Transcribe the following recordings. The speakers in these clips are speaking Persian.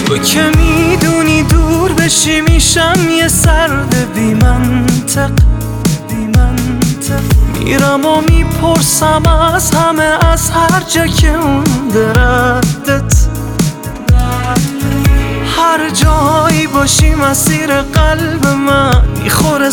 تو که میدونی دور بشی میشم یه سرد بی منطق میرم و میپرسم از همه، از هر جا که مونده ردت. هر جایی باشی مسیر قلب من میخوره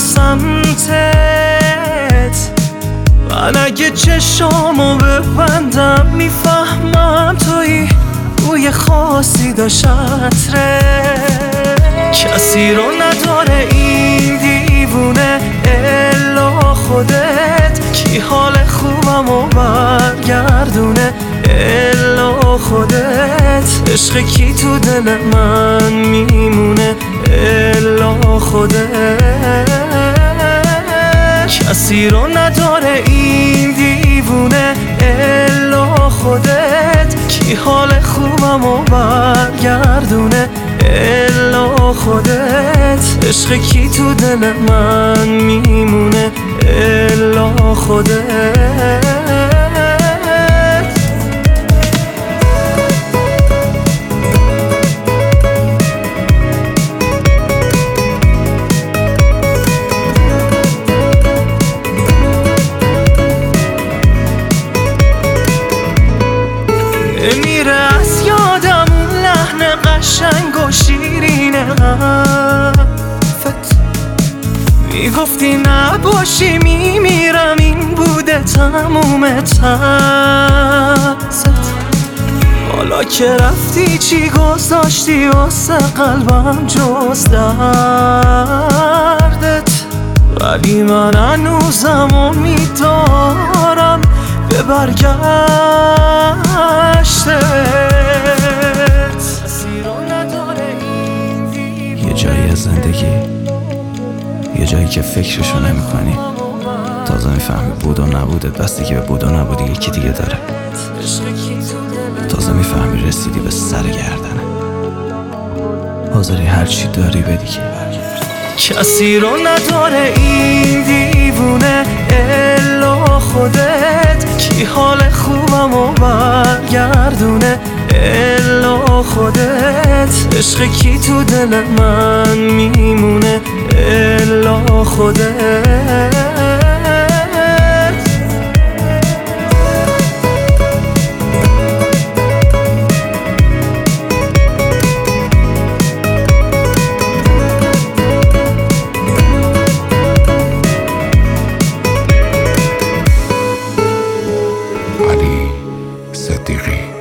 سمتت. من اگه چشامو ببندم میفهمم توی بوی خاصی داشت عطره. کسی رو نداره این دیوونه الا خودت، کی حال خوبمو برگردونه الا خودت. عشق کی تو دل من میمونه الا خودت. کسی رو نداره این دیوونه الا خودت، کی حال خوبمو برگردونه الا خودت. عشق کی تو دل من میمونه الا خودت. میره از یادم اون لحن قشنگ و شیرین حرفت. میگفتی نباشی میمیرم، این بوده تموم ترست. حالا که رفتی چی گذاشتی واسه قلبم جز دردت؟ ولی من هنوزم امیدوارم به برگشتت. یه جایی از زندگی، یه جایی که فکرشو نمی کنی، تازه میفهمی بود و نبودت بسته که به بود و نبودی یکی دیگه داره. تازه میفهمی رسیدی به سر گردنه، حاضری هرچی داری بدی که کسی رو نداره این دیوونه الا خودت، کی حال خوبمو برگردونه الا خودت. عشق کی تو دل من میمونه الا خودت. علی صدیقی.